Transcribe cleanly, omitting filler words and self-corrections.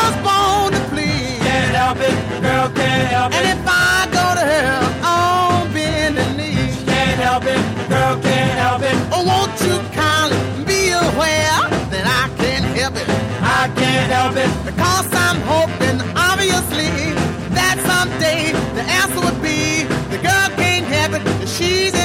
was born to please. Can't help it, girl, can't help And it. if I go to hell on bending knees, Can't help it, girl, can't help it. oh, won't you kindly be aware that I can't help it? I can't help it. Because I'm hoping, obviously, that someday the answer would be the girl can't help it. She's